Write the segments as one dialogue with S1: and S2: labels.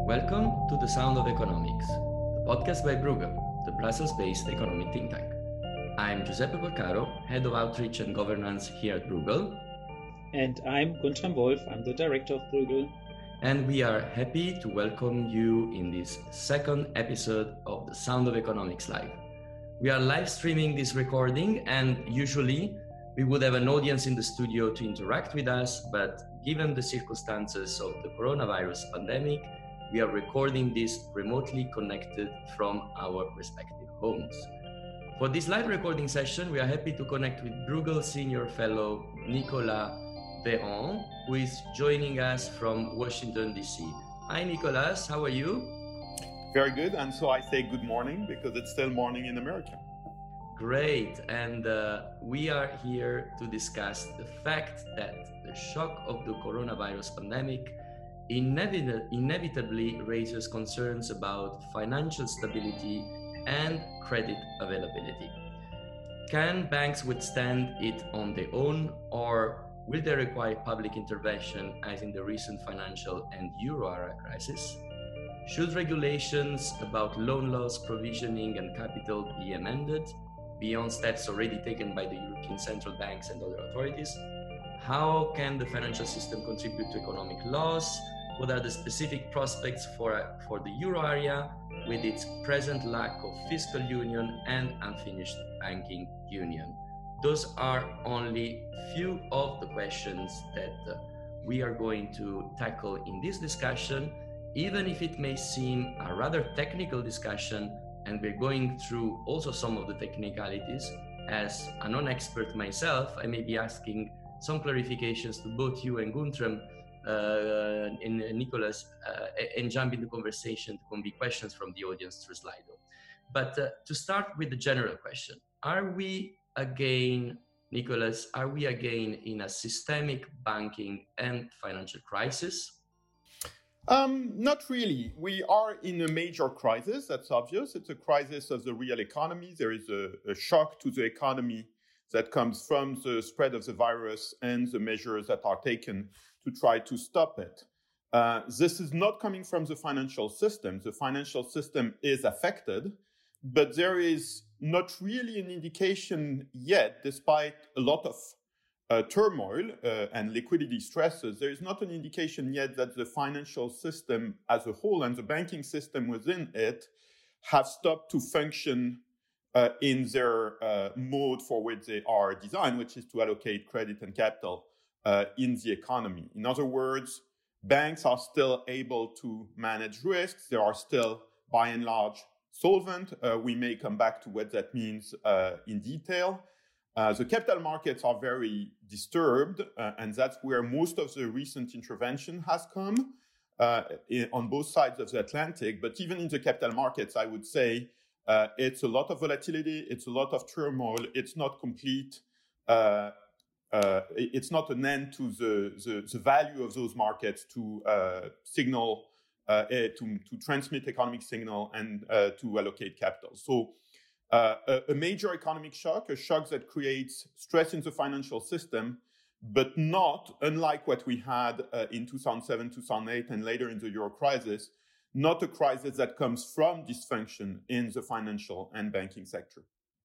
S1: Welcome to The Sound of Economics, the podcast by Bruegel, the Brussels-based economic think tank. I'm Giuseppe Porcaro, Head of Outreach and Governance here at Bruegel.
S2: And I'm Guntram Wolf, I'm the Director of Bruegel.
S1: And we are happy to welcome you in this second episode of The Sound of Economics Live. We are live streaming this recording, and usually we would have an audience in the studio to interact with us, but given the circumstances of the coronavirus pandemic, we are recording this remotely connected from our respective homes. For this live recording session, we are happy to connect with Bruegel Senior Fellow Nicolas Véran, who is joining us from Washington, D.C. Hi, Nicolas, how are you?
S3: Very good, and so I say good morning because it's still morning in America.
S1: Great, and we are here to discuss the fact that the shock of the coronavirus pandemic inevitably raises concerns about financial stability and credit availability. Can banks withstand it on their own, or will they require public intervention as in the recent financial and euro area crisis? Should regulations about loan loss provisioning and capital be amended beyond steps already taken by the European central banks and other authorities? How can the financial system contribute to economic loss? What are the specific prospects for the euro area with its present lack of fiscal union and unfinished banking union? Those are only few of the questions that we are going to tackle in this discussion, even if it may seem a rather technical discussion, and we're going through also some of the technicalities. As a non-expert myself, I may be asking some clarifications to both you and Guntram and Nicolas, and jump in the conversation to convey questions from the audience through Slido. But to start with the general question, are we again, Nicolas, in a systemic banking and financial crisis?
S3: Not really. We are in a major crisis, that's obvious. It's a crisis of the real economy. There is a shock to the economy that comes from the spread of the virus and the measures that are taken to try to stop it. This is not coming from the financial system. The financial system is affected, but there is not really an indication yet, despite a lot of turmoil and liquidity stresses, there is not an indication yet that the financial system as a whole and the banking system within it have stopped to function in their mode for which they are designed, which is to allocate credit and capital in the economy. In other words, banks are still able to manage risks. They are still, by and large, solvent. We may come back to what that means in detail. The capital markets are very disturbed, and that's where most of the recent intervention has come on both sides of the Atlantic. But even in the capital markets, I would say it's a lot of volatility, it's a lot of turmoil, it's not complete. It's not an end to the value of those markets to signal, to transmit economic signal and to allocate capital. So a major economic shock, a shock that creates stress in the financial system, but not, unlike what we had in 2007, 2008, and later in the euro crisis, not a crisis that comes from dysfunction in the financial and banking sector.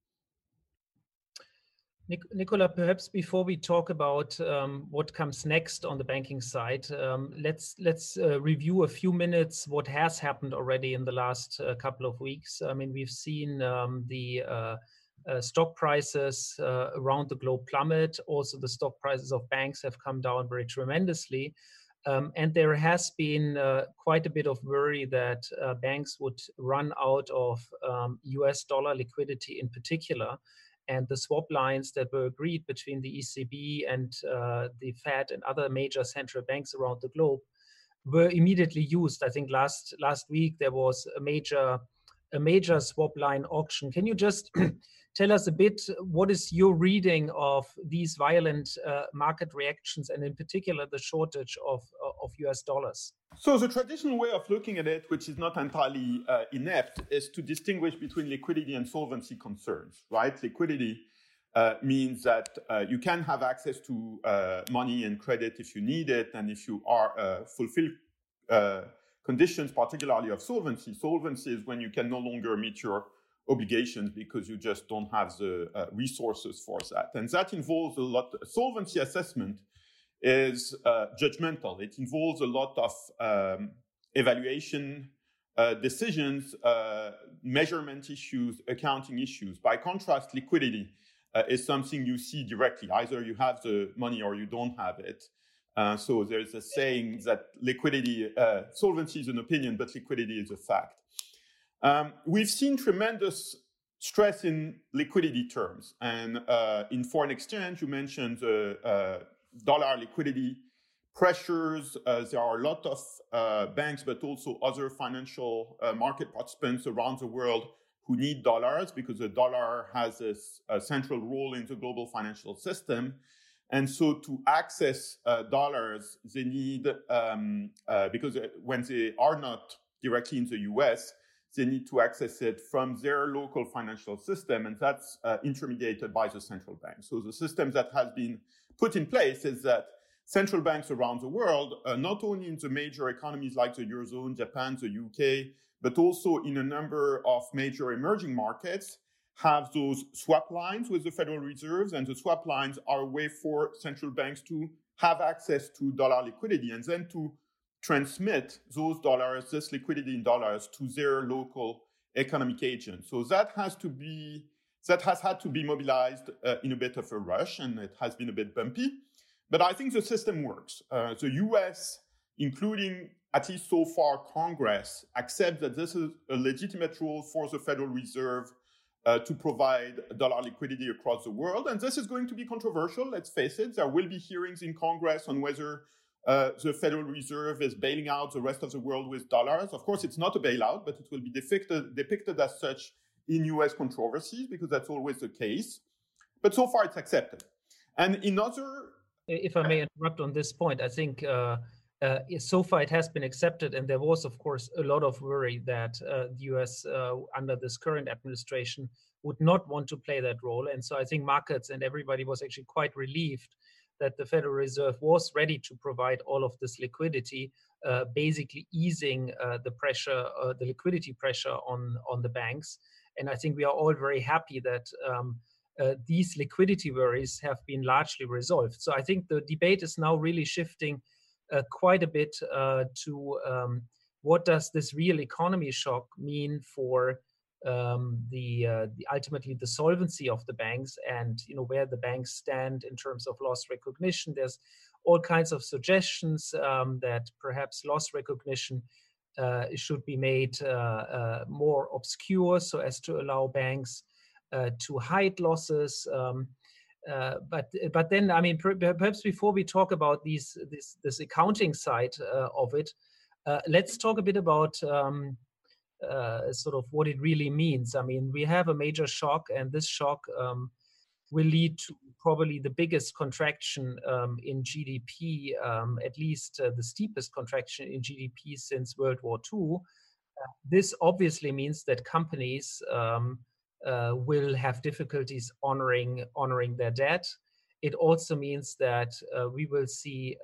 S2: Nicola, perhaps before we talk about what comes next on the banking side, let's review a few minutes what has happened already in the last couple of weeks. I mean, we've seen the stock prices around the globe plummet. Also, the stock prices of banks have come down very tremendously. And there has been quite a bit of worry that banks would run out of US dollar liquidity in particular. And the swap lines that were agreed between the ECB and the Fed and other major central banks around the globe were immediately used. I think last week there was a major swap line auction. Can you just tell us a bit what is your reading of these violent market reactions, and in particular the shortage of US dollars?
S3: So the traditional way of looking at it, which is not entirely inept, is to distinguish between liquidity and solvency concerns, right? Liquidity means that you can have access to money and credit if you need it, and if you are fulfill conditions, particularly of solvency. Solvency is when you can no longer meet your obligations because you just don't have the resources for that. And that involves a lot. Solvency assessment is judgmental. It involves a lot of evaluation decisions, measurement issues, accounting issues. By contrast, liquidity is something you see directly. Either you have the money or you don't have it. So there's a saying that solvency is an opinion, but liquidity is a fact. We've seen tremendous stress in liquidity terms. And in foreign exchange, you mentioned dollar liquidity pressures. There are a lot of banks, but also other financial market participants around the world who need dollars because the dollar has a central role in the global financial system. And so to access dollars, they need, because when they are not directly in the US, they need to access it from their local financial system, and that's intermediated by the central bank. So the system that has been put in place is that central banks around the world, not only in the major economies like the Eurozone, Japan, the UK, but also in a number of major emerging markets, have those swap lines with the Federal Reserve, and the swap lines are a way for central banks to have access to dollar liquidity and then to transmit those dollars, this liquidity in dollars, to their local economic agents. So that has had to be mobilized in a bit of a rush, and it has been a bit bumpy. But I think the system works. The US, including at least so far Congress, accept that this is a legitimate role for the Federal Reserve to provide dollar liquidity across the world. And this is going to be controversial, let's face it. There will be hearings in Congress on whether the Federal Reserve is bailing out the rest of the world with dollars. Of course, it's not a bailout, but it will be depicted as such in US controversies, because that's always the case. But so far, it's accepted. And in other...
S2: If I may interrupt on this point, I think so far it has been accepted, and there was, of course, a lot of worry that the US under this current administration would not want to play that role. And so I think markets and everybody was actually quite relieved that the Federal Reserve was ready to provide all of this liquidity, basically easing the pressure, the liquidity pressure on the banks. And I think we are all very happy that these liquidity worries have been largely resolved. So I think the debate is now really shifting quite a bit to what does this real economy shock mean for ultimately the solvency of the banks, and where the banks stand in terms of loss recognition. There's all kinds of suggestions that perhaps loss recognition should be made more obscure so as to allow banks to hide losses. But then, I mean, perhaps before we talk about this accounting side of it, let's talk a bit about sort of what it really means. I mean, we have a major shock, and this shock will lead to probably the biggest contraction in GDP, at least the steepest contraction in GDP since World War II. This obviously means that companies will have difficulties honoring their debt. It also means that we will see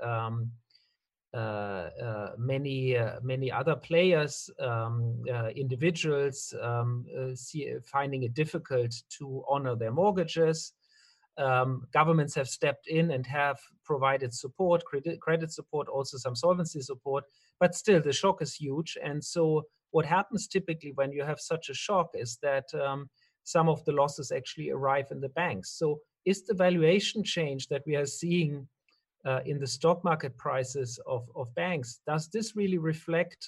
S2: many other players, individuals, finding it difficult to honor their mortgages. Governments have stepped in and have provided support, credit support, also some solvency support, but still the shock is huge. And so what happens typically when you have such a shock is that some of the losses actually arrive in the banks. So is the valuation change that we are seeing in the stock market prices of banks, does this really reflect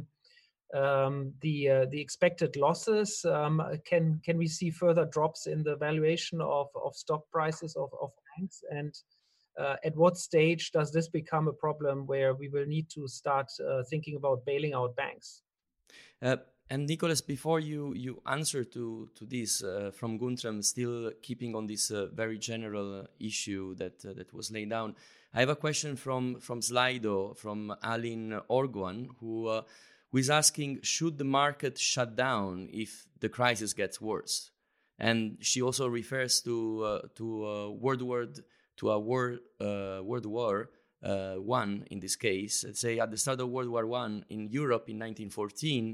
S2: the expected losses? Can we see further drops in the valuation of stock prices of banks? And at what stage does this become a problem where we will need to start thinking about bailing out banks?
S1: And Nicolas, before you answer to this from Guntram, still keeping on this very general issue that was laid down, I have a question from Slido, from Aline Orguan, who is asking, should the market shut down if the crisis gets worse? And she also refers to a world war One in this case, let's say at the start of World War I in Europe in 1914,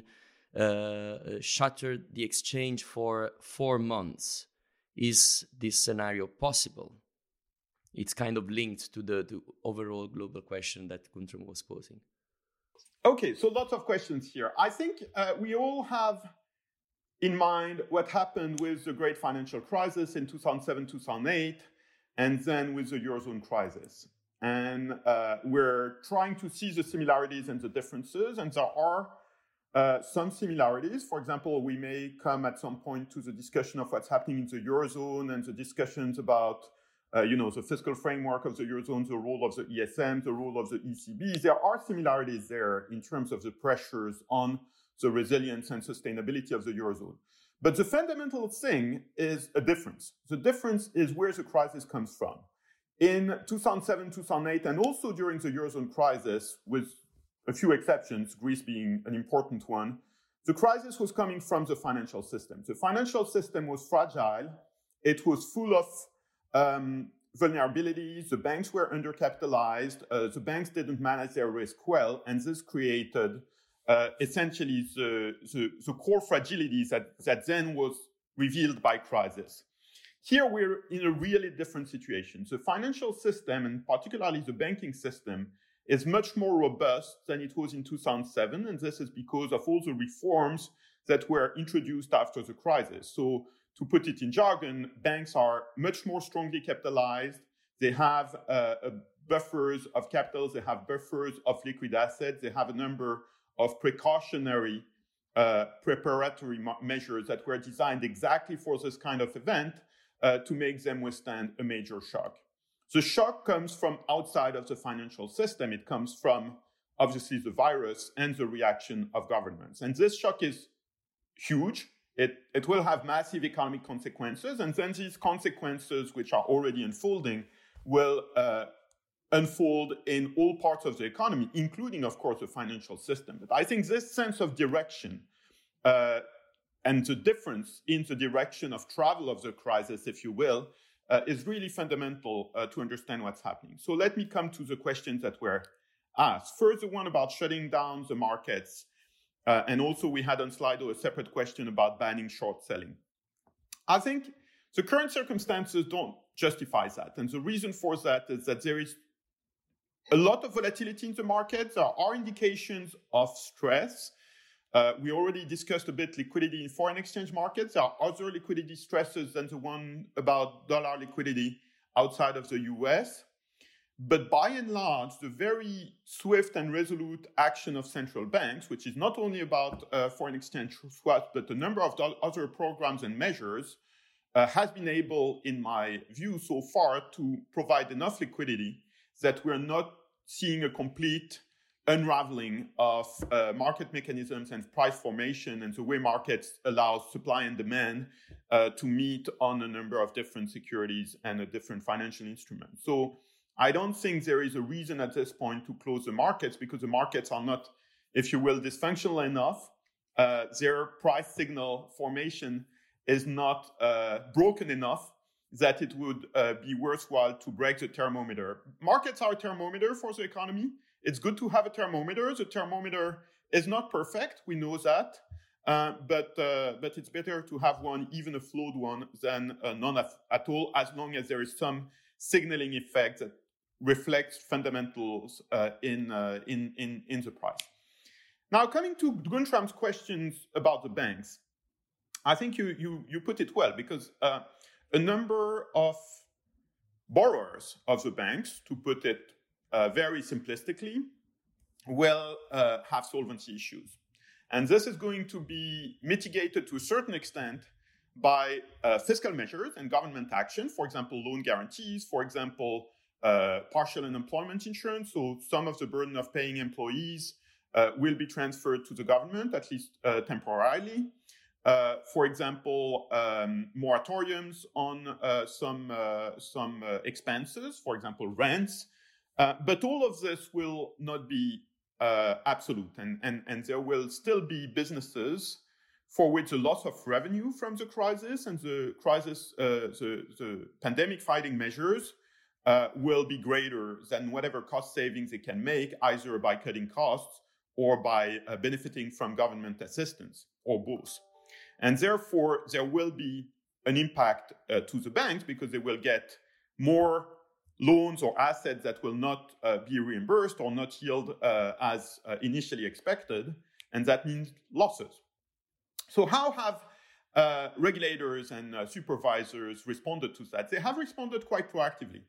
S1: shattered the exchange for 4 months. Is this scenario possible? It's kind of linked to the overall global question that Guntram was posing.
S3: Okay, so lots of questions here. I think we all have in mind what happened with the great financial crisis in 2007-2008, and then with the Eurozone crisis. And we're trying to see the similarities and the differences, and there are some similarities. For example, we may come at some point to the discussion of what's happening in the Eurozone and the discussions about the fiscal framework of the Eurozone, the role of the ESM, the role of the ECB. There are similarities there in terms of the pressures on the resilience and sustainability of the Eurozone. But the fundamental thing is a difference. The difference is where the crisis comes from. In 2007, 2008, and also during the Eurozone crisis, with a few exceptions, Greece being an important one, the crisis was coming from the financial system. The financial system was fragile. It was full of vulnerabilities. The banks were undercapitalized. The banks didn't manage their risk well, and this created essentially the core fragilities that then was revealed by crisis. Here we're in a really different situation. The financial system, and particularly the banking system, is much more robust than it was in 2007, and this is because of all the reforms that were introduced after the crisis. So to put it in jargon, banks are much more strongly capitalized. They have buffers of capital. They have buffers of liquid assets. They have a number of precautionary preparatory measures that were designed exactly for this kind of event to make them withstand a major shock. The shock comes from outside of the financial system. It comes from, obviously, the virus and the reaction of governments. And this shock is huge. It will have massive economic consequences. And then these consequences, which are already unfolding, will unfold in all parts of the economy, including, of course, the financial system. But I think this sense of direction and the difference in the direction of travel of the crisis, if you will, is really fundamental to understand what's happening. So let me come to the questions that were asked. First, the one about shutting down the markets. And also we had on Slido a separate question about banning short selling. I think the current circumstances don't justify that. And the reason for that is that there is a lot of volatility in the market. There are indications of stress. We already discussed a bit liquidity in foreign exchange markets. There are other liquidity stresses than the one about dollar liquidity outside of the US. But by and large, the very swift and resolute action of central banks, which is not only about foreign exchange swaps, but a number of other programs and measures, has been able, in my view so far, to provide enough liquidity that we're not seeing a complete unraveling of market mechanisms and price formation and the way markets allow supply and demand to meet on a number of different securities and different financial instruments. So I don't think there is a reason at this point to close the markets because the markets are not, if you will, dysfunctional enough. Their price signal formation is not broken enough that it would be worthwhile to break the thermometer. Markets are a thermometer for the economy. It's good to have a thermometer. The thermometer is not perfect. We know that. But it's better to have one, even a flawed one, than none at all, as long as there is some signaling effect that reflects fundamentals in the price. Now, coming to Guntram's questions about the banks, I think you put it well, because a number of borrowers of the banks, to put it very simplistically, will have solvency issues. And this is going to be mitigated to a certain extent by fiscal measures and government action, for example, loan guarantees, for example, partial unemployment insurance. So some of the burden of paying employees will be transferred to the government, at least temporarily. For example, moratoriums on some expenses, for example, rents. But all of this will not be absolute, and there will still be businesses for which the loss of revenue from the crisis and the crisis, the pandemic fighting measures will be greater than whatever cost savings it can make, either by cutting costs or by benefiting from government assistance, or both. And therefore, there will be an impact to the banks because they will get more loans or assets that will not be reimbursed or not yield as initially expected, and that means losses. So how have regulators and supervisors responded to that? They have responded quite proactively.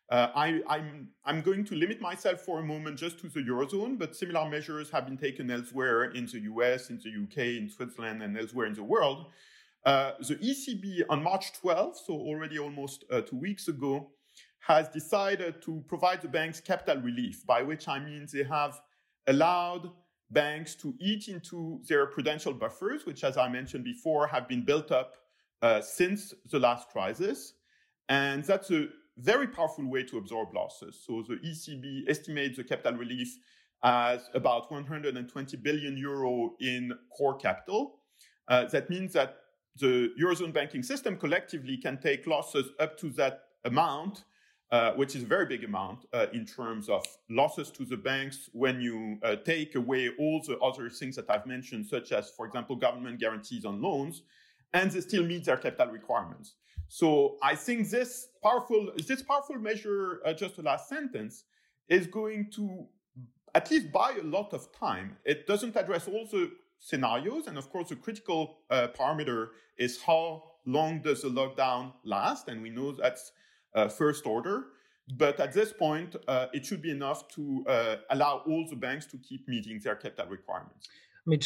S3: I'm going to limit myself for a moment just to the Eurozone, but similar measures have been taken elsewhere in the US, in the UK, in Switzerland, and elsewhere in the world. The ECB on March 12th, so already almost 2 weeks ago, has decided to provide the banks capital relief, by which I mean they have allowed banks to eat into their prudential buffers, which, as I mentioned before, have been built up since the last crisis. And that's a very powerful way to absorb losses. So the ECB estimates the capital relief as about 120 billion euro in core capital. That means that the Eurozone banking system collectively can take losses up to that amount, which is a very big amount in terms of losses to the banks when you take away all the other things that I've mentioned, such as, for example, government guarantees on loans, and they still meet their capital requirements. So I think this powerful measure, just the last sentence, is going to at least buy a lot of time. It doesn't address all the scenarios, and of course the critical parameter is how long does the lockdown last, and we know that's first order. But at this point, it should be enough to allow all the banks to keep meeting their capital requirements.
S2: I mean,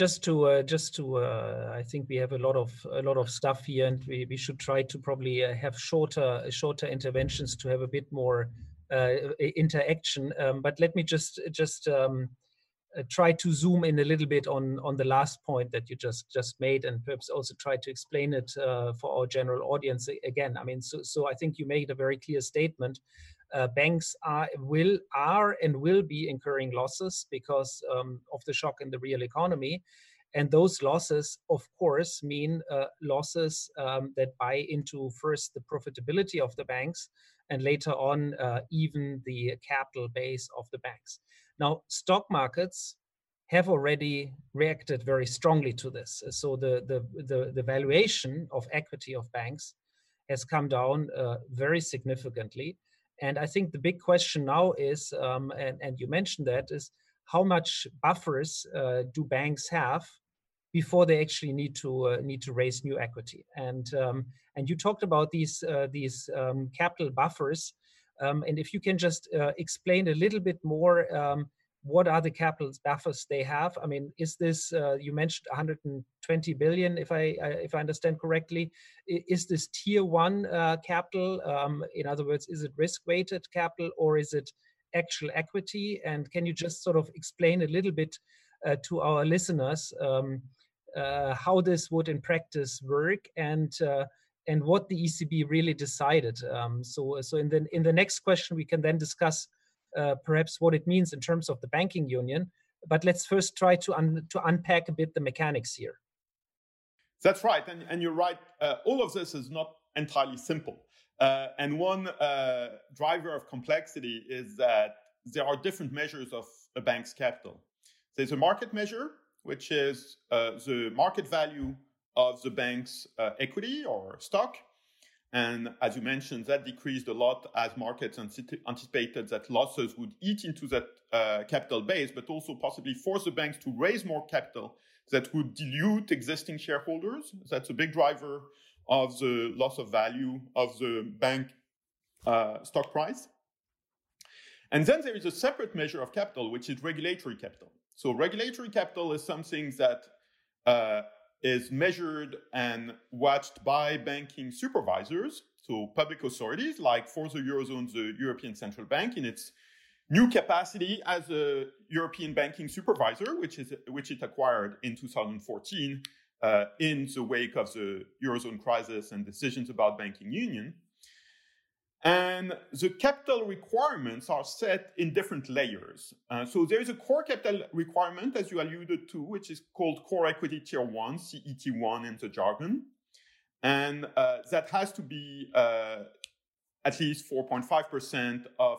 S2: I think we have a lot of stuff here, and we should try to probably have shorter interventions to have a bit more interaction. But let me just try to zoom in a little bit on the last point that you just made, and perhaps also try to explain it for our general audience again. I mean, so I think you made a very clear statement. Banks are and will be incurring losses because of the shock in the real economy. And those losses, of course, mean losses that buy into first the profitability of the banks and later on even the capital base of the banks. Now, stock markets have already reacted very strongly to this. So the valuation of equity of banks has come down very significantly. And I think the big question now is, and you mentioned that, is how much buffers do banks have before they actually need to raise new equity? And you talked about these capital buffers, and if you can just explain a little bit more. What are the capital buffers they have? I mean, is this, you mentioned 120 billion, if I understand correctly. Is this tier one capital? In other words, is it risk-weighted capital or is it actual equity? And can you just sort of explain a little bit to our listeners how this would in practice work and what the ECB really decided? So in the next question, we can then discuss perhaps what it means in terms of the banking union. But let's first try to unpack a bit the mechanics here.
S3: That's right. And you're right. All of this is not entirely simple. And one driver of complexity is that there are different measures of a bank's capital. There's a market measure, which is the market value of the bank's equity or stock. And as you mentioned, that decreased a lot as markets anticipated that losses would eat into that capital base, but also possibly force the banks to raise more capital that would dilute existing shareholders. That's a big driver of the loss of value of the bank stock price. And then there is a separate measure of capital, which is regulatory capital. So regulatory capital is something that is measured and watched by banking supervisors, so public authorities, like for the Eurozone, the European Central Bank, in its new capacity as a European banking supervisor, which it acquired in 2014 in the wake of the Eurozone crisis and decisions about banking union. And the capital requirements are set in different layers. So there is a core capital requirement, as you alluded to, which is called Core Equity Tier 1, CET1 in the jargon. And that has to be at least 4.5% of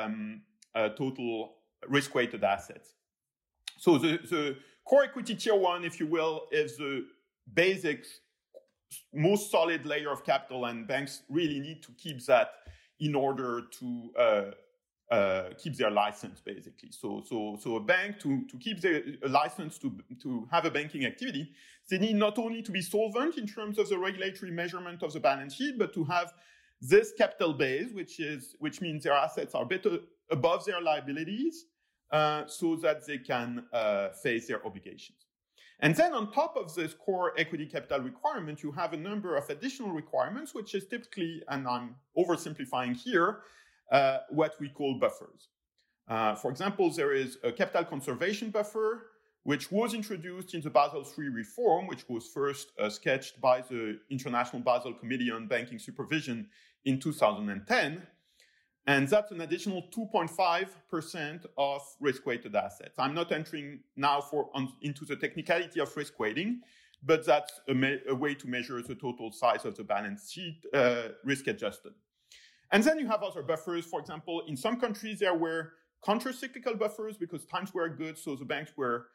S3: total risk-weighted assets. So the core equity tier 1, if you will, is the basic, most solid layer of capital, and banks really need to keep that in order to keep their license, basically. So a bank, to keep a license to have a banking activity, they need not only to be solvent in terms of the regulatory measurement of the balance sheet, but to have this capital base, which means their assets are better above their liabilities, so that they can face their obligations. And then on top of this core equity capital requirement, you have a number of additional requirements, which is typically, and I'm oversimplifying here, what we call buffers. For example, there is a capital conservation buffer, which was introduced in the Basel III reform, which was first sketched by the International Basel Committee on Banking Supervision in 2010. And that's an additional 2.5% of risk-weighted assets. I'm not entering now into the technicality of risk weighting, but that's a way to measure the total size of the balance sheet, risk-adjusted. And then you have other buffers. For example, in some countries, there were counter-cyclical buffers because times were good, so the banks were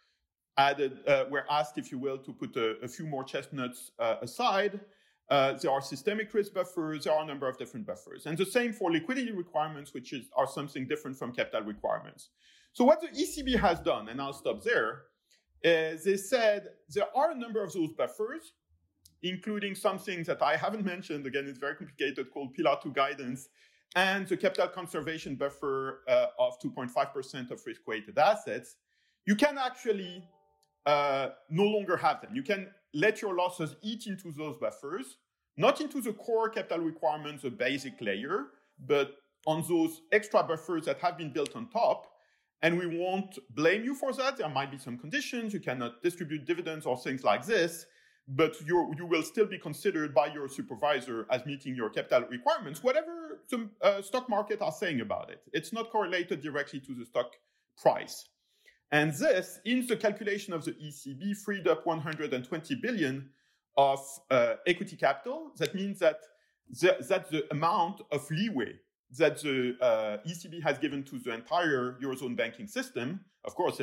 S3: asked, if you will, to put a few more chestnuts aside. There are systemic risk buffers. There are a number of different buffers. And the same for liquidity requirements, which are something different from capital requirements. So what the ECB has done, and I'll stop there, is they said there are a number of those buffers, including some things that I haven't mentioned. Again, it's very complicated, called Pillar 2 guidance, and the capital conservation buffer of 2.5% of risk-weighted assets. You can actually no longer have them. You can let your losses eat into those buffers, not into the core capital requirements, the basic layer, but on those extra buffers that have been built on top. And we won't blame you for that. There might be some conditions. You cannot distribute dividends or things like this, but you will still be considered by your supervisor as meeting your capital requirements, whatever the stock market are saying about it. It's not correlated directly to the stock price. And this, in the calculation of the ECB, freed up 120 billion of equity capital. That means that that's the amount of leeway that the ECB has given to the entire Eurozone banking system. Of course,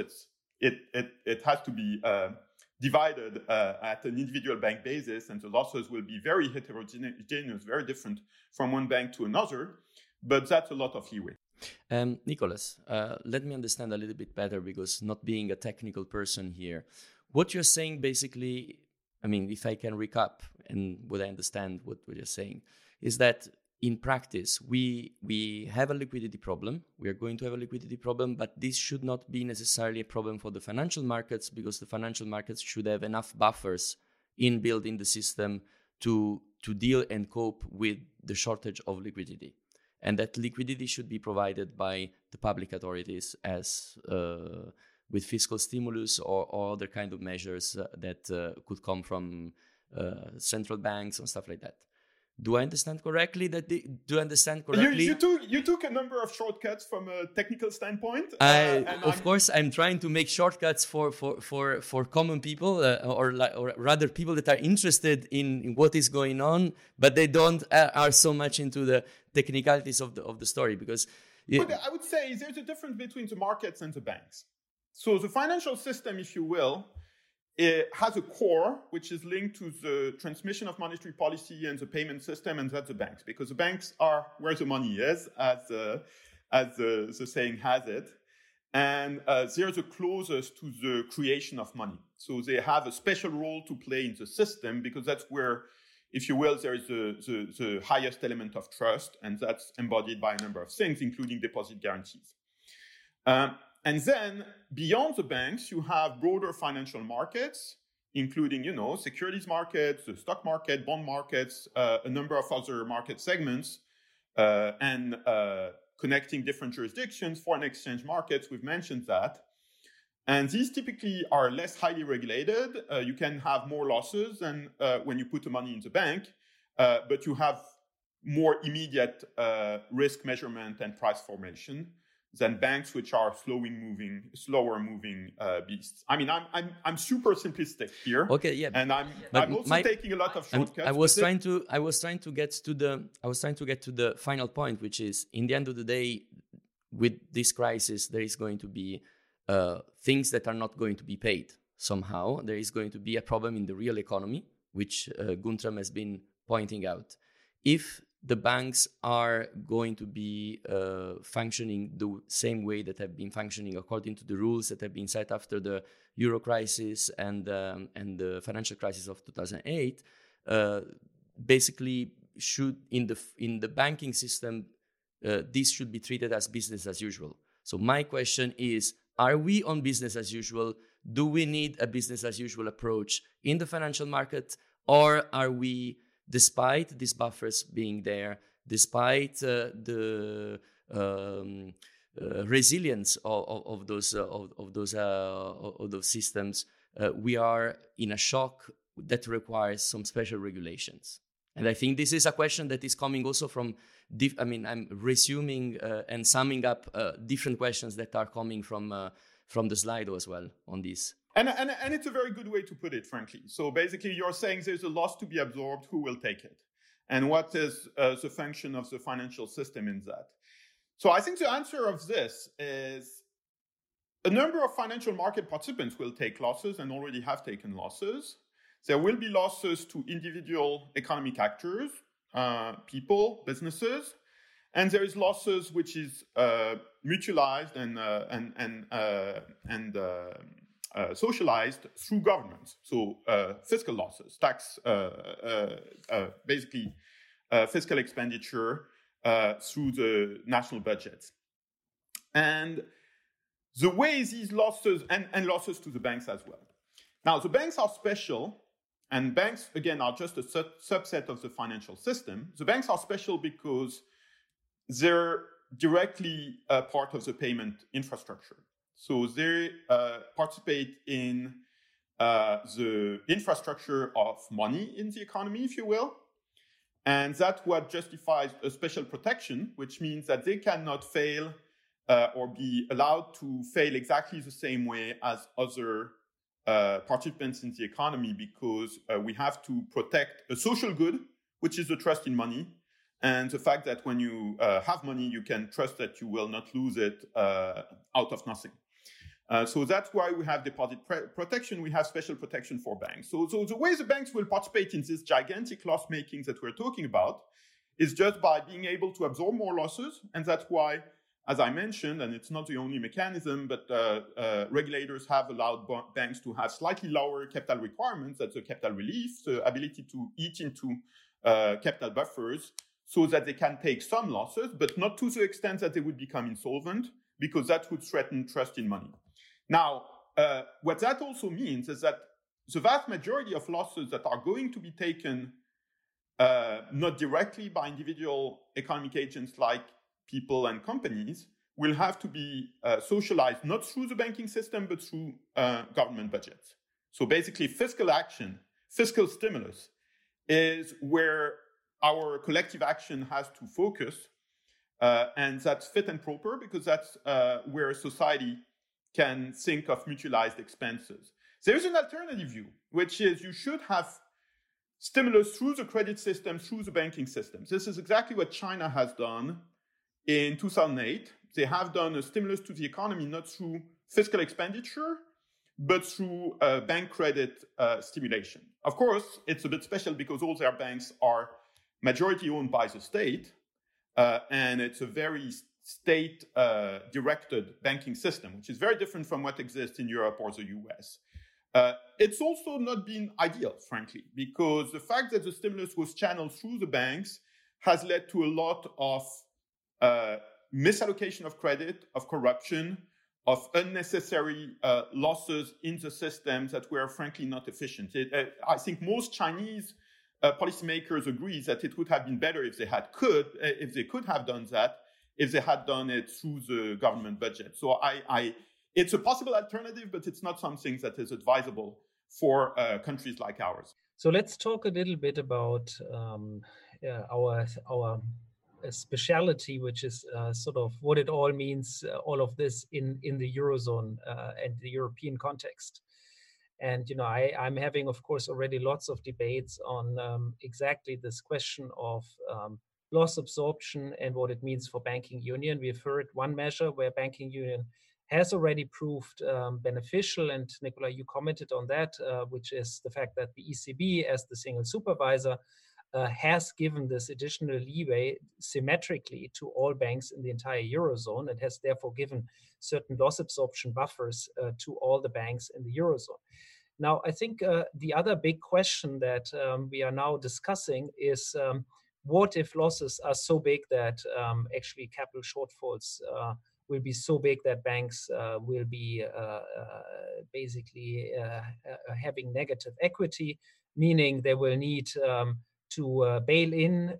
S3: it has to be divided at an individual bank basis, and the losses will be very heterogeneous, very different from one bank to another, but that's a lot of leeway.
S1: Nicolas, let me understand a little bit better, because not being a technical person here, what you're saying basically, I mean, if I can recap and what I understand what you're saying, is that in practice, we have a liquidity problem. We are going to have a liquidity problem, but this should not be necessarily a problem for the financial markets, because the financial markets should have enough buffers inbuilt in the system to deal and cope with the shortage of liquidity. And that liquidity should be provided by the public authorities as with fiscal stimulus or other kind of measures that could come from central banks and stuff like that. Do I understand correctly?
S3: You took a number of shortcuts from a technical standpoint.
S1: Of course, I'm trying to make shortcuts for common people, or rather people that are interested in what is going on, but they don't are so much into the technicalities of the story. Because
S3: but I would say there's a difference between the markets and the banks. So the financial system, if you will, it has a core which is linked to the transmission of monetary policy and the payment system, and that's the banks, because the banks are where the money is, as the saying has it, and they're the closest to the creation of money. So they have a special role to play in the system, because that's where, if you will, there is the highest element of trust, and that's embodied by a number of things, including deposit guarantees. And then beyond the banks, you have broader financial markets, including, securities markets, the stock market, bond markets, a number of other market segments, and connecting different jurisdictions, foreign exchange markets, we've mentioned that. And these typically are less highly regulated. You can have more losses than when you put the money in the bank, but you have more immediate risk measurement and price formation. than banks which are slower moving beasts. I mean, I'm super simplistic here.
S1: Okay, yeah.
S3: And I'm also taking a lot of shortcuts.
S1: I was trying to get to the final point, which is, in the end of the day, with this crisis, there is going to be things that are not going to be paid somehow. There is going to be a problem in the real economy, which Guntram has been pointing out. If the banks are going to be functioning the same way that have been functioning according to the rules that have been set after the Euro crisis and the financial crisis of 2008, basically should in the banking system, this should be treated as business as usual. So my question is, are we on business as usual? Do we need a business as usual approach in the financial market, or are we, despite these buffers being there, despite the resilience of those systems, we are in a shock that requires some special regulations? And I think this is a question that is coming also from, I'm resuming and summing up different questions that are coming from the Slido as well on this.
S3: And it's a very good way to put it, frankly. So basically, you're saying there's a loss to be absorbed. Who will take it? And what is the function of the financial system in that? So I think the answer of this is a number of financial market participants will take losses and already have taken losses. There will be losses to individual economic actors, people, businesses, and there is losses which is mutualized and socialized through governments. So fiscal losses, tax, basically fiscal expenditure through the national budgets. And the way these losses, and losses to the banks as well. Now, the banks are special, and banks, again, are just a subset of the financial system. The banks are special because they're directly part of the payment infrastructure. So they participate in the infrastructure of money in the economy, if you will. And that's what justifies a special protection, which means that they cannot fail or be allowed to fail exactly the same way as other participants in the economy, because we have to protect a social good, which is the trust in money, and the fact that when you have money, you can trust that you will not lose it out of nothing. So that's why we have deposit protection. We have special protection for banks. So the way the banks will participate in this gigantic loss making that we're talking about is just by being able to absorb more losses. And that's why, as I mentioned, and it's not the only mechanism, but regulators have allowed banks to have slightly lower capital requirements. That's the capital relief, the ability to eat into capital buffers so that they can take some losses, but not to the extent that they would become insolvent, because that would threaten trust in money. Now, what that also means is that the vast majority of losses that are going to be taken not directly by individual economic agents like people and companies will have to be socialized not through the banking system, but through government budgets. So basically, fiscal action, fiscal stimulus is where our collective action has to focus. And that's fit and proper, because that's where society can think of mutualized expenses. There's an alternative view, which is you should have stimulus through the credit system, through the banking system. This is exactly what China has done in 2008. They have done a stimulus to the economy, not through fiscal expenditure, but through bank credit stimulation. Of course, it's a bit special because all their banks are majority owned by the state, and it's a very state-directed banking system, which is very different from what exists in Europe or the US. It's also not been ideal, frankly, because the fact that the stimulus was channeled through the banks has led to a lot of misallocation of credit, of corruption, of unnecessary losses in the systems that were frankly not efficient. I think most Chinese policymakers agree that it would have been better if they could have done that, if they had done it through the government budget. So it's a possible alternative, but it's not something that is advisable for countries like ours.
S2: So let's talk a little bit about our speciality, which is sort of what it all means, all of this in the Eurozone and the European context. And, I'm having, of course, already lots of debates on exactly this question of loss absorption and what it means for banking union. We've heard one measure where banking union has already proved beneficial, and Nicola, you commented on that, which is the fact that the ECB, as the single supervisor, has given this additional leeway symmetrically to all banks in the entire Eurozone, and has therefore given certain loss absorption buffers to all the banks in the Eurozone. Now, I think the other big question that we are now discussing is what if losses are so big that actually capital shortfalls will be so big that banks will be basically having negative equity, meaning they will need to bail in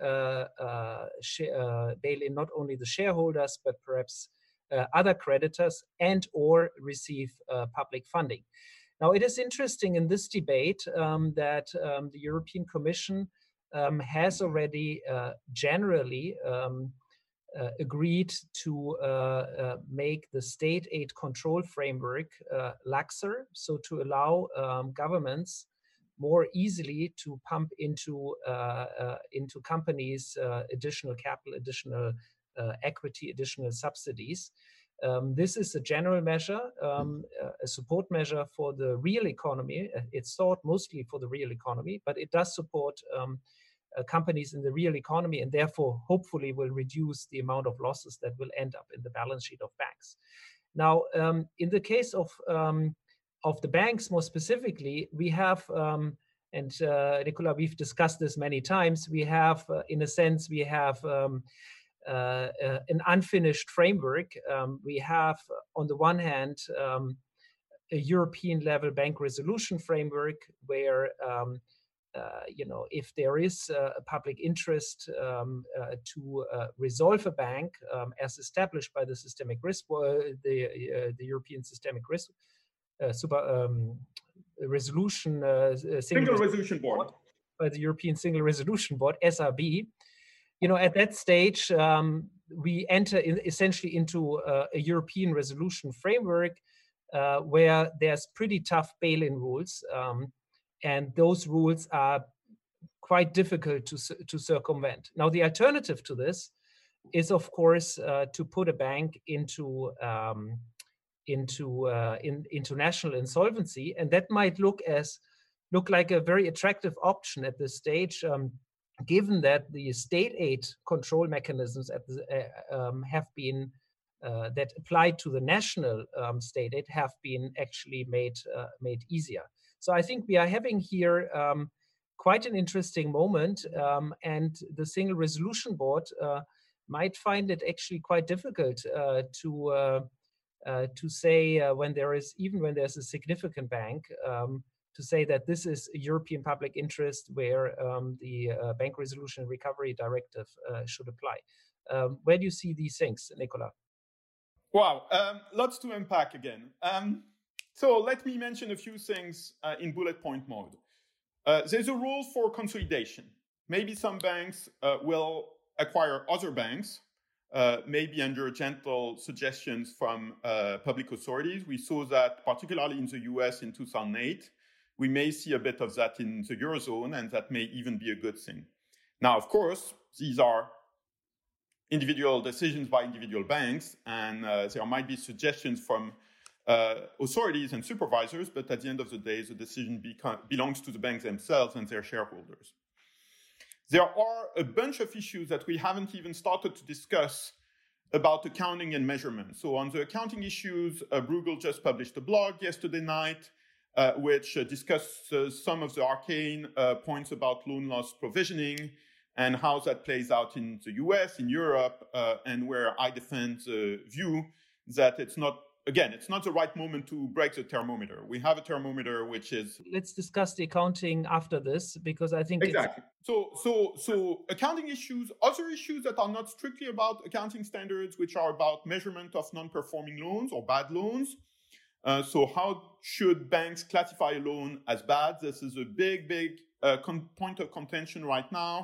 S2: not only the shareholders, but perhaps other creditors, and or receive public funding. Now, it is interesting in this debate that the European Commission has already generally agreed to make the state aid control framework laxer, so to allow governments more easily to pump into companies additional capital, additional equity, additional subsidies. This is a general measure, a support measure for the real economy. It's thought mostly for the real economy, but it does support companies in the real economy, and therefore hopefully will reduce the amount of losses that will end up in the balance sheet of banks. Now, in the case of the banks more specifically, we have, and Nicola, we've discussed this many times, we have, in a sense, we have an unfinished framework. We have, on the one hand, a European level bank resolution framework where, if there is a public interest to resolve a bank as established by the systemic risk, the European systemic risk resolution
S3: Single Resolution Board,
S2: by the European Single Resolution Board, SRB. At that stage, we enter essentially into a European resolution framework where there's pretty tough bail-in rules, and those rules are quite difficult to circumvent. Now, the alternative to this is, of course, to put a bank into national insolvency, and that might look like a very attractive option at this stage. Given that the state aid control mechanisms have been that applied to the national state aid have been actually made easier. So I think we are having here quite an interesting moment, and the Single Resolution Board might find it actually quite difficult to say when there's a significant bank. To say that this is a European public interest where the Bank Resolution and Recovery Directive should apply. Where do you see these things, Nicola?
S3: Wow, lots to unpack again. So let me mention a few things in bullet point mode. There's a role for consolidation. Maybe some banks will acquire other banks, maybe under gentle suggestions from public authorities. We saw that particularly in the US in 2008. We may see a bit of that in the Eurozone, and that may even be a good thing. Now, of course, these are individual decisions by individual banks, and there might be suggestions from authorities and supervisors, but at the end of the day, the decision belongs to the banks themselves and their shareholders. There are a bunch of issues that we haven't even started to discuss about accounting and measurement. So on the accounting issues, Bruegel just published a blog yesterday night, which discusses some of the arcane points about loan loss provisioning and how that plays out in the US, in Europe, and where I defend the view that it's not the right moment to break the thermometer. We have a thermometer which is...
S2: Let's discuss the accounting after this, because I think
S3: exactly. So accounting issues, other issues that are not strictly about accounting standards, which are about measurement of non-performing loans or bad loans. So how should banks classify a loan as bad? This is a big point of contention right now.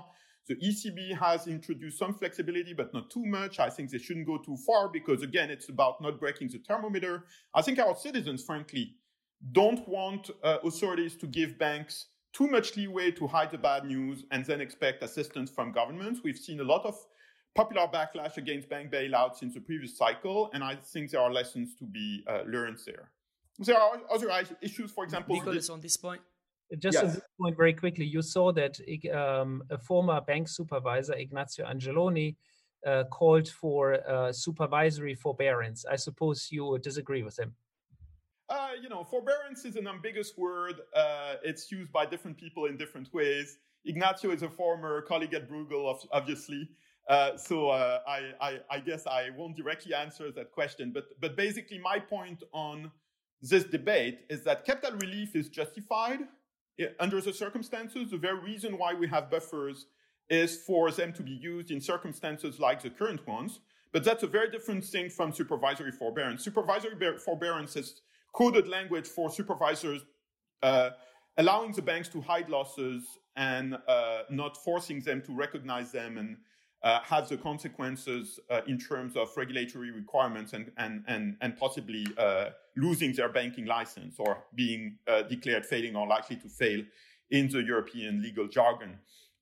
S3: The ECB has introduced some flexibility, but not too much. I think they shouldn't go too far because, again, it's about not breaking the thermometer. I think our citizens, frankly, don't want authorities to give banks too much leeway to hide the bad news and then expect assistance from governments. We've seen a lot of popular backlash against bank bailouts in the previous cycle, and I think there are lessons to be learned there. There are other issues, for example.
S1: Nicholas, on this point?
S2: Just on this point very quickly, you saw that a former bank supervisor, Ignazio Angeloni, called for supervisory forbearance. I suppose you disagree with him.
S3: Forbearance is an ambiguous word. It's used by different people in different ways. Ignazio is a former colleague at Bruegel, obviously. So I guess I won't directly answer that question. But basically, my point on this debate is that capital relief is justified under the circumstances. The very reason why we have buffers is for them to be used in circumstances like the current ones. But that's a very different thing from supervisory forbearance. Supervisory forbearance is coded language for supervisors allowing the banks to hide losses and not forcing them to recognize them and have the consequences in terms of regulatory requirements and possibly losing their banking license or being declared failing or likely to fail in the European legal jargon.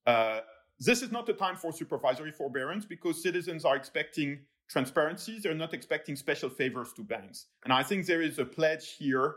S3: This is not the time for supervisory forbearance because citizens are expecting transparency. They're not expecting special favors to banks. And I think there is a pledge here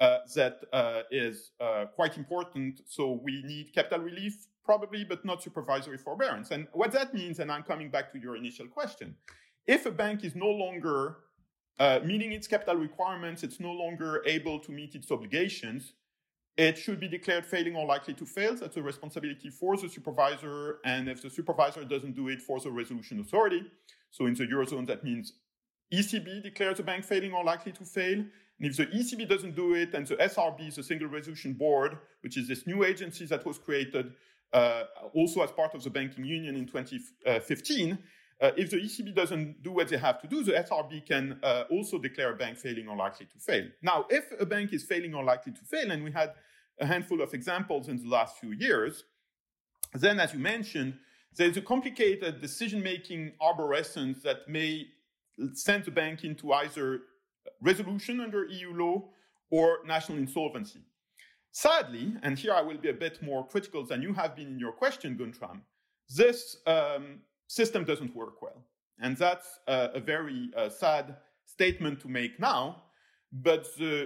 S3: that is quite important. So we need capital relief, probably, but not supervisory forbearance. And what that means, and I'm coming back to your initial question, if a bank is no longer meeting its capital requirements, it's no longer able to meet its obligations, it should be declared failing or likely to fail. That's a responsibility for the supervisor. And if the supervisor doesn't do it, for the resolution authority. So in the Eurozone, that means ECB declares a bank failing or likely to fail. And if the ECB doesn't do it, and the SRB, the Single Resolution Board, which is this new agency that was created also as part of the banking union in 2015, if the ECB doesn't do what they have to do, the SRB can also declare a bank failing or likely to fail. Now, if a bank is failing or likely to fail, and we had a handful of examples in the last few years, then, as you mentioned, there's a complicated decision-making arborescence that may send the bank into either resolution under EU law or national insolvency. Sadly, and here I will be a bit more critical than you have been in your question, Guntram, this system doesn't work well. And that's a very sad statement to make now, but the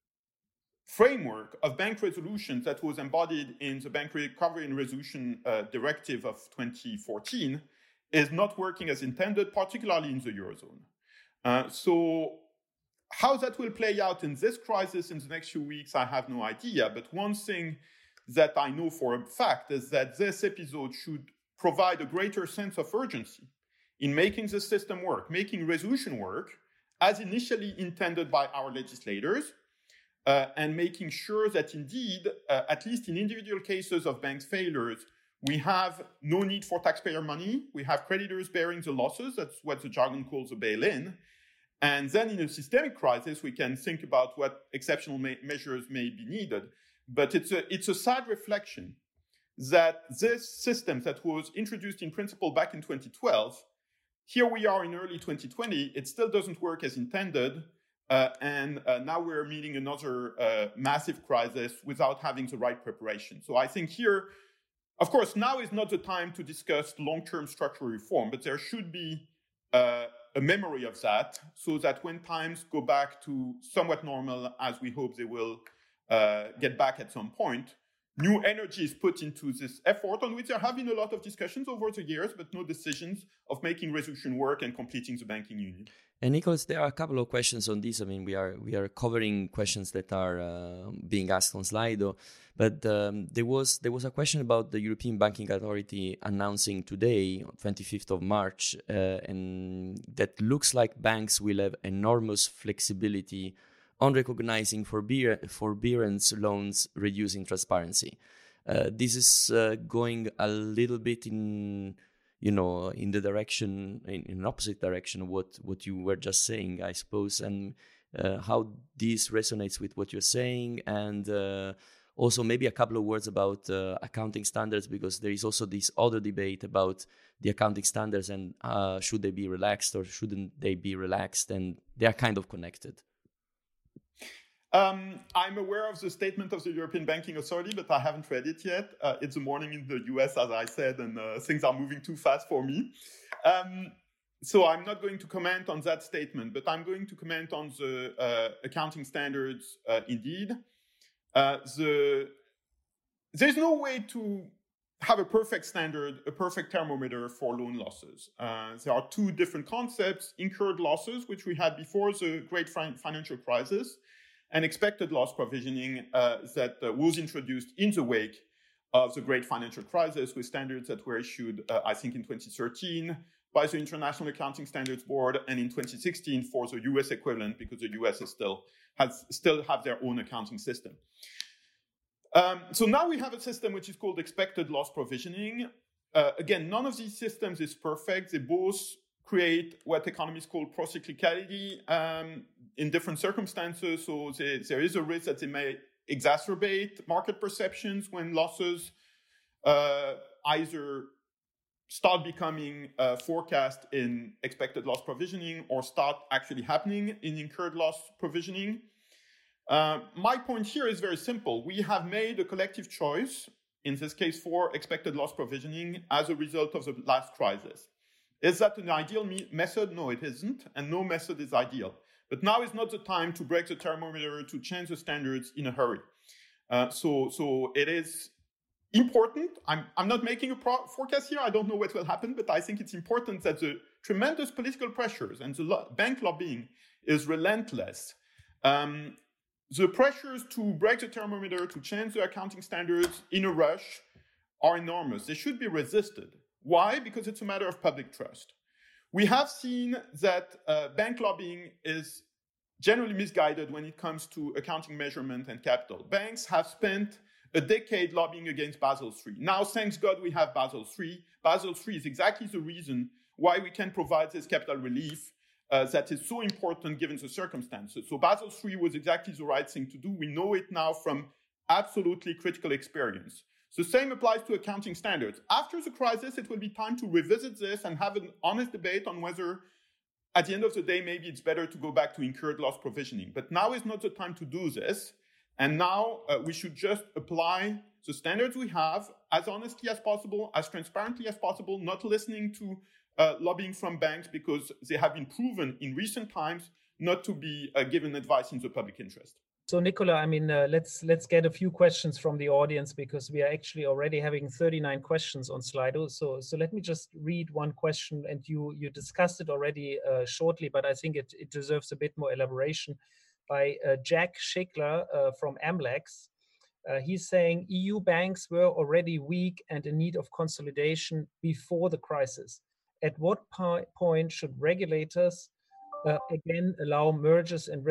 S3: framework of bank resolutions that was embodied in the Bank Recovery and Resolution Directive of 2014 is not working as intended, particularly in the Eurozone. So how that will play out in this crisis in the next few weeks, I have no idea. But one thing that I know for a fact is that this episode should provide a greater sense of urgency in making the system work, making resolution work as initially intended by our legislators, and making sure that indeed, at least in individual cases of bank failures, we have no need for taxpayer money. We have creditors bearing the losses. That's what the jargon calls a bail-in. And then in a systemic crisis, we can think about what exceptional measures may be needed. But it's a sad reflection that this system that was introduced in principle back in 2012, here we are in early 2020, it still doesn't work as intended. And now we're meeting another massive crisis without having the right preparation. So I think here, of course, now is not the time to discuss long-term structural reform, but there should be a memory of that so that when times go back to somewhat normal, as we hope they will get back at some point, new energy is put into this effort on which there have been a lot of discussions over the years, but no decisions of making resolution work and completing the banking union.
S1: And Nicholas, there are a couple of questions on this. I mean, we are covering questions that are being asked on Slido, but there was a question about the European Banking Authority announcing today, 25th of March, and that looks like banks will have enormous flexibility on recognizing forbearance loans, reducing transparency. This is going a little bit in the direction, in an opposite direction of what you were just saying, I suppose, and how this resonates with what you're saying, and Also, maybe a couple of words about accounting standards, because there is also this other debate about the accounting standards and should they be relaxed or shouldn't they be relaxed, and they are kind of connected.
S3: I'm aware of the statement of the European Banking Authority, but I haven't read it yet. It's a morning in the US, as I said, and things are moving too fast for me. So I'm not going to comment on that statement, but I'm going to comment on the accounting standards indeed. There's no way to have a perfect standard, a perfect thermometer for loan losses. There are two different concepts: incurred losses, which we had before the great financial crisis, and expected loss provisioning that was introduced in the wake of the great financial crisis, with standards that were issued, I think, in 2013 by the International Accounting Standards Board, and in 2016 for the US equivalent, because the US is still have their own accounting system. So now we have a system which is called expected loss provisioning. Again, none of these systems is perfect. They both create what economists call procyclicality in different circumstances. So there is a risk that they may exacerbate market perceptions when losses either start becoming forecast in expected loss provisioning or start actually happening in incurred loss provisioning. My point here is very simple. We have made a collective choice, in this case for expected loss provisioning, as a result of the last crisis. Is that an ideal method? No, it isn't, and no method is ideal. But now is not the time to break the thermometer, to change the standards in a hurry. So it is important. I'm not making a forecast here. I don't know what will happen, but I think it's important that the tremendous political pressures and the bank lobbying is relentless. The pressures to break the thermometer, to change the accounting standards in a rush are enormous. They should be resisted. Why? Because it's a matter of public trust. We have seen that bank lobbying is generally misguided when it comes to accounting measurement and capital. Banks have spent a decade lobbying against Basel III. Now, thanks God, we have Basel III. Basel III is exactly the reason why we can provide this capital relief that is so important given the circumstances. So Basel III was exactly the right thing to do. We know it now from absolutely critical experience. The same applies to accounting standards. After the crisis, it will be time to revisit this and have an honest debate on whether, at the end of the day, maybe it's better to go back to incurred loss provisioning. But now is not the time to do this. And now we should just apply the standards we have as honestly as possible, as transparently as possible, not listening to lobbying from banks, because they have been proven in recent times not to be given advice in the public interest.
S2: So Nicola, I mean, let's get a few questions from the audience, because we are actually already having 39 questions on Slido. So let me just read one question, and you discussed it already shortly, but I think it deserves a bit more elaboration, by Jack Schickler from Amlex. He's saying EU banks were already weak and in need of consolidation before the crisis. At what point should regulators again allow mergers and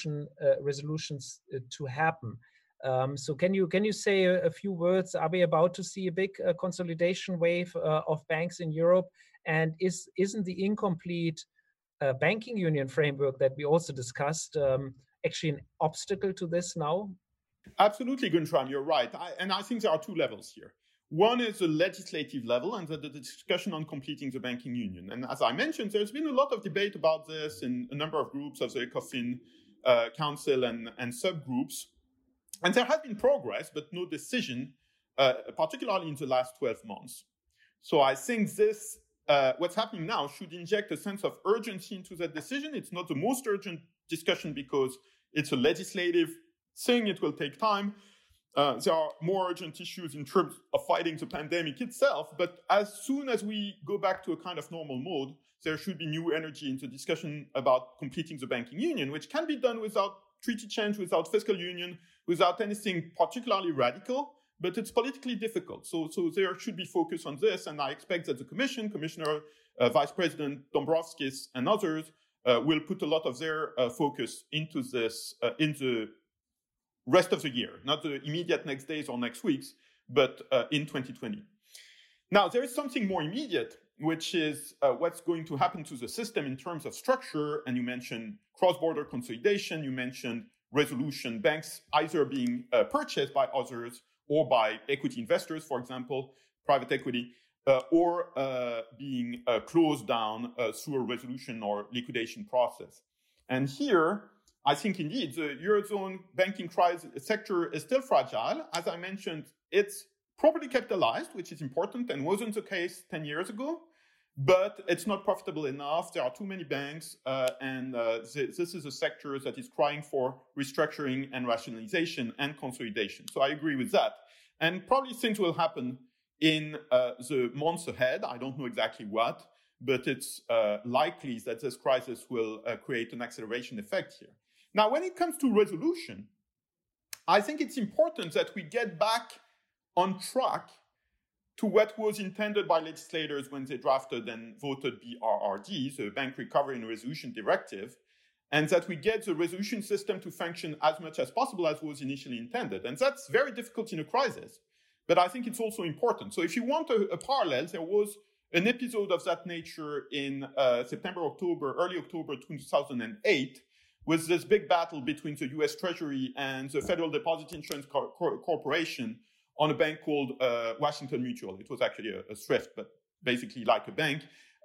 S2: resolutions to happen? So can you say a few words? Are we about to see a big consolidation wave of banks in Europe? And isn't the incomplete banking union framework that we also discussed actually an obstacle to this now?
S3: Absolutely, Guntram, you're right. And I think there are two levels here. One is the legislative level, and the discussion on completing the banking union. And as I mentioned, there's been a lot of debate about this in a number of groups of the ECOFIN Council and subgroups. And there has been progress, but no decision, particularly in the last 12 months. So I think this, what's happening now, should inject a sense of urgency into that decision. It's not the most urgent discussion because it's a legislative thing. It will take time. There are more urgent issues in terms of fighting the pandemic itself. But as soon as we go back to a kind of normal mode, there should be new energy into discussion about completing the banking union, which can be done without treaty change, without fiscal union, without anything particularly radical. But it's politically difficult. So there should be focus on this. And I expect that the Commission, Commissioner, Vice President Dombrovskis and others will put a lot of their focus into this in the rest of the year, not the immediate next days or next weeks, but in 2020. Now, there is something more immediate, which is what's going to happen to the system in terms of structure. And you mentioned cross-border consolidation, you mentioned resolution, banks either being purchased by others or by equity investors, for example, private equity, or being closed down through a resolution or liquidation process. And here, I think indeed the Eurozone banking crisis sector is still fragile. As I mentioned, it's properly capitalized, which is important and wasn't the case 10 years ago, but it's not profitable enough. There are too many banks, and this is a sector that is crying for restructuring and rationalization and consolidation. So I agree with that. And probably things will happen in the months ahead. I don't know exactly what, but it's likely that this crisis will create an acceleration effect here. Now, when it comes to resolution, I think it's important that we get back on track to what was intended by legislators when they drafted and voted BRRD, the Bank Recovery and Resolution Directive, and that we get the resolution system to function as much as possible as was initially intended. And that's very difficult in a crisis, but I think it's also important. So if you want a parallel, there was an episode of that nature in early October 2008, with this big battle between the US Treasury and the Federal Deposit Insurance Corporation on a bank called Washington Mutual. It was actually a thrift, but basically like a bank.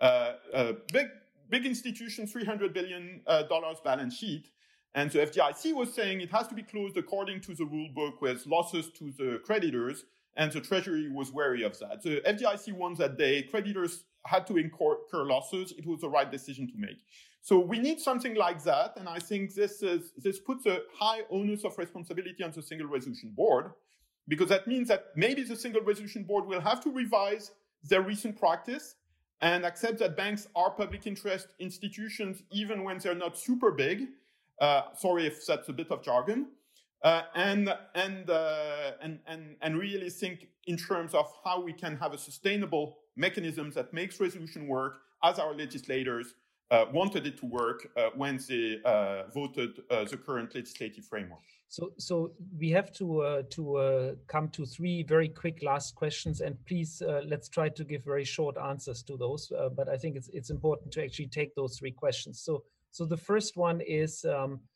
S3: Big institution, $300 billion balance sheet. And the FDIC was saying it has to be closed according to the rule book with losses to the creditors, and the Treasury was wary of that. The FDIC won that day. Creditors had to incur losses. It was the right decision to make. So we need something like that, and I think this puts a high onus of responsibility on the Single Resolution Board, because that means that maybe the Single Resolution Board will have to revise their recent practice and accept that banks are public interest institutions even when they're not super big. Sorry if that's a bit of jargon. And really think in terms of how we can have a sustainable mechanism that makes resolution work as our legislators wanted it to work when they voted the current legislative framework.
S2: So we have to come to three very quick last questions, and please let's try to give very short answers to those. But I think it's important to actually take those three questions. So the first one is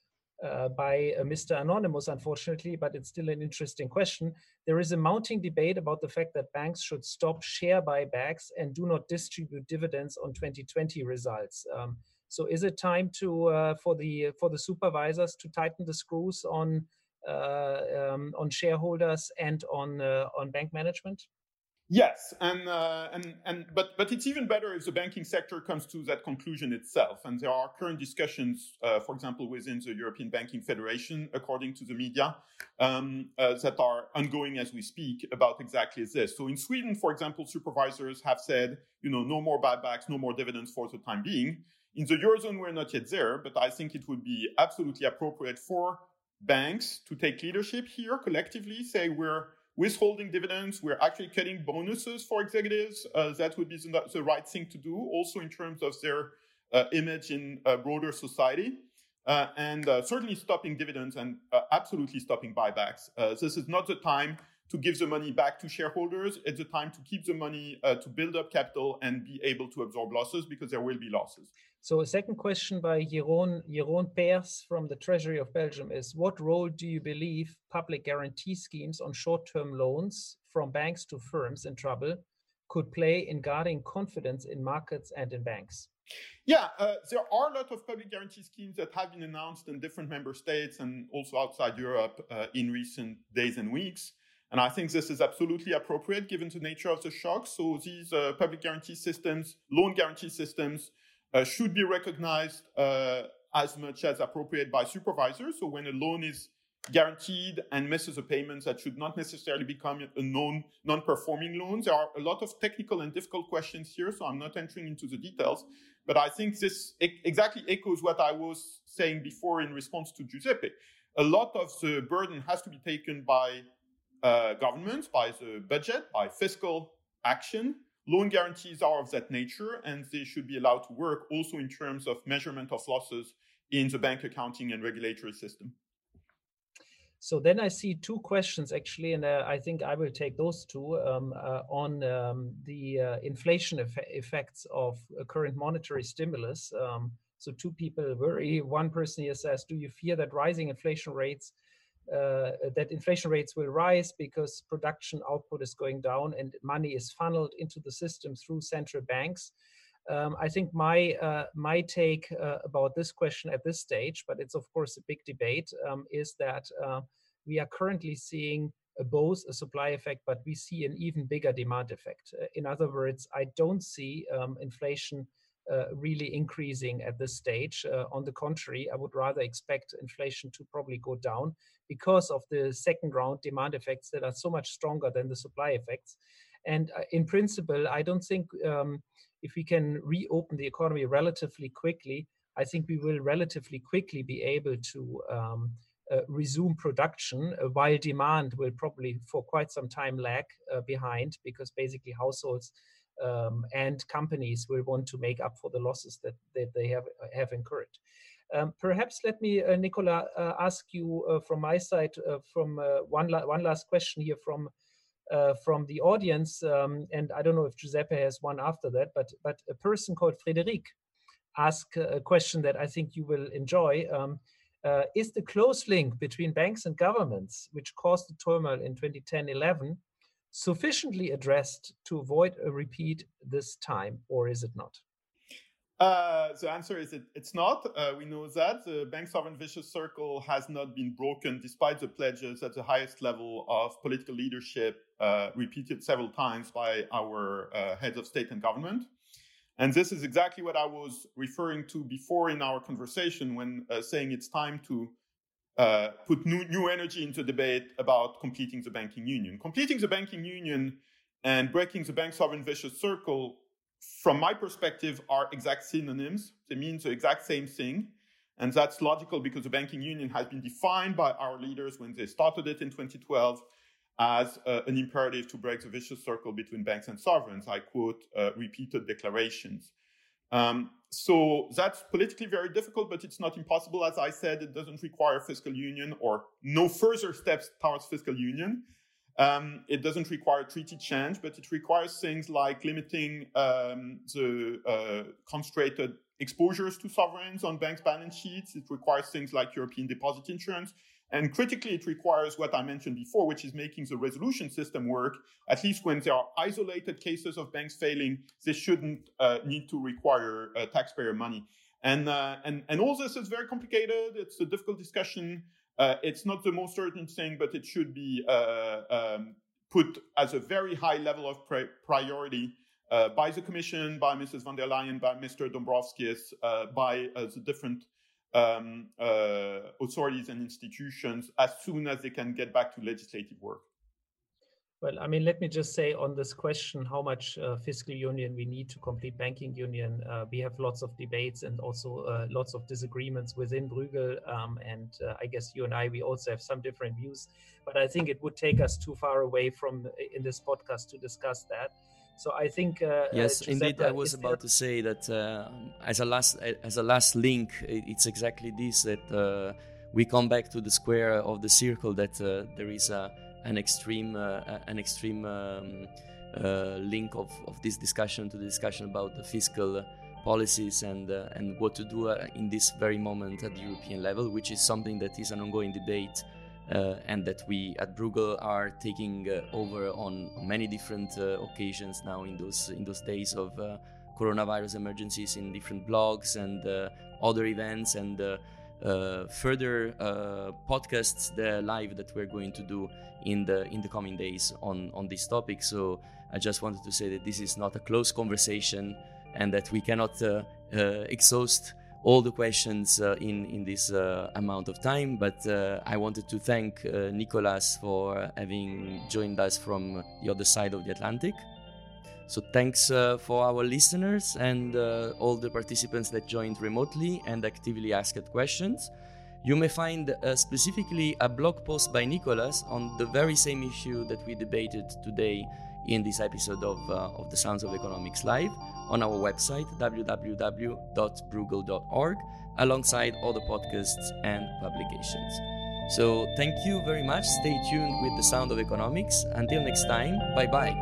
S2: by Mr. Anonymous, unfortunately, but it's still an interesting question. There is a mounting debate about the fact that banks should stop share buybacks and do not distribute dividends on 2020 results. So is it time to for the supervisors to tighten the screws on shareholders and on bank management?
S3: Yes, but it's even better if the banking sector comes to that conclusion itself. And there are current discussions, for example, within the European Banking Federation, according to the media, that are ongoing as we speak about exactly this. So in Sweden, for example, supervisors have said, no more buybacks, no more dividends for the time being. In the Eurozone, we're not yet there, but I think it would be absolutely appropriate for banks to take leadership here collectively, say we're withholding dividends, we're actually cutting bonuses for executives. That would be the right thing to do, also in terms of their image in broader society. And certainly stopping dividends and absolutely stopping buybacks. This is not the time to give the money back to shareholders. It's the time to keep the money to build up capital and be able to absorb losses, because there will be losses.
S2: So a second question by Jeroen Peers from the Treasury of Belgium is, what role do you believe public guarantee schemes on short-term loans from banks to firms in trouble could play in guarding confidence in markets and in banks?
S3: Yeah, there are a lot of public guarantee schemes that have been announced in different member states and also outside Europe in recent days and weeks. And I think this is absolutely appropriate given the nature of the shock. So these public guarantee systems, loan guarantee systems, should be recognized as much as appropriate by supervisors. So when a loan is guaranteed and misses a payment, that should not necessarily become a non-performing loan. There are a lot of technical and difficult questions here, so I'm not entering into the details. But I think this exactly echoes what I was saying before in response to Giuseppe. A lot of the burden has to be taken by governments, by the budget, by fiscal action. Loan guarantees are of that nature, and they should be allowed to work also in terms of measurement of losses in the bank accounting and regulatory system.
S2: So then I see two questions actually, and I think I will take those two on the inflation effects of current monetary stimulus. So two people worry. One person here says, do you fear that rising inflation rates will rise because production output is going down and money is funneled into the system through central banks? I think my take about this question at this stage, but it's of course a big debate, is that we are currently seeing both a supply effect, but we see an even bigger demand effect. In other words, I don't see inflation really increasing at this stage. On the contrary, I would rather expect inflation to probably go down because of the second round demand effects that are so much stronger than the supply effects. And in principle, I don't think if we can reopen the economy relatively quickly, I think we will relatively quickly be able to resume production, while demand will probably for quite some time lag behind, because basically households and companies will want to make up for the losses that they have incurred. Perhaps let me, Nicola, ask you from my side, from one last question here from the audience, and I don't know if Giuseppe has one after that, but a person called Frederic asked a question that I think you will enjoy. Is the close link between banks and governments, which caused the turmoil in 2010-11, sufficiently addressed to avoid a repeat this time, or is it not?
S3: The answer is it's not. We know that the bank sovereign vicious circle has not been broken despite the pledges at the highest level of political leadership repeated several times by our heads of state and government. And this is exactly what I was referring to before in our conversation when saying it's time to put new energy into debate about completing the banking union. Completing the banking union and breaking the bank sovereign vicious circle, from my perspective, are exact synonyms. They mean the exact same thing. And that's logical because the banking union has been defined by our leaders when they started it in 2012 as an imperative to break the vicious circle between banks and sovereigns. I quote repeated declarations. So that's politically very difficult, but it's not impossible. As I said, it doesn't require fiscal union or no further steps towards fiscal union. It doesn't require treaty change, but it requires things like limiting the concentrated exposures to sovereigns on banks' balance sheets. It requires things like European deposit insurance. And critically, it requires what I mentioned before, which is making the resolution system work. At least when there are isolated cases of banks failing, they shouldn't need to require taxpayer money. And all this is very complicated. It's a difficult discussion. It's not the most urgent thing, but it should be put as a very high level of priority by the Commission, by Mrs. von der Leyen, by Mr. Dombrovskis, by the different authorities and institutions as soon as they can get back to legislative work.
S2: Well, I mean, let me just say on this question, how much fiscal union we need to complete banking union. We have lots of debates and also lots of disagreements within Bruegel. And I guess you and I, we also have some different views. But I think it would take us too far away from in this podcast to discuss that. So I think
S1: yes, indeed, I was about to say that as a last link, it's exactly this, that we come back to the square of the circle, that there is an extreme link of this discussion to the discussion about the fiscal policies and what to do in this very moment at the European level, which is something that is an ongoing debate. And that we at Bruegel are taking over on many different occasions now in those days of coronavirus emergencies, in different blogs and other events and further podcasts live that we're going to do in the coming days on this topic. So I just wanted to say that this is not a closed conversation and that we cannot exhaust all the questions in this amount of time, but I wanted to thank Nicolas for having joined us from the other side of the Atlantic. So thanks for our listeners and all the participants that joined remotely and actively asked questions. You may find specifically a blog post by Nicolas on the very same issue that we debated today in this episode of the Sounds of Economics Live on our website www.bruegel.org, alongside other podcasts and publications. So thank you very much. Stay tuned with the Sound of Economics. Until next time, bye-bye.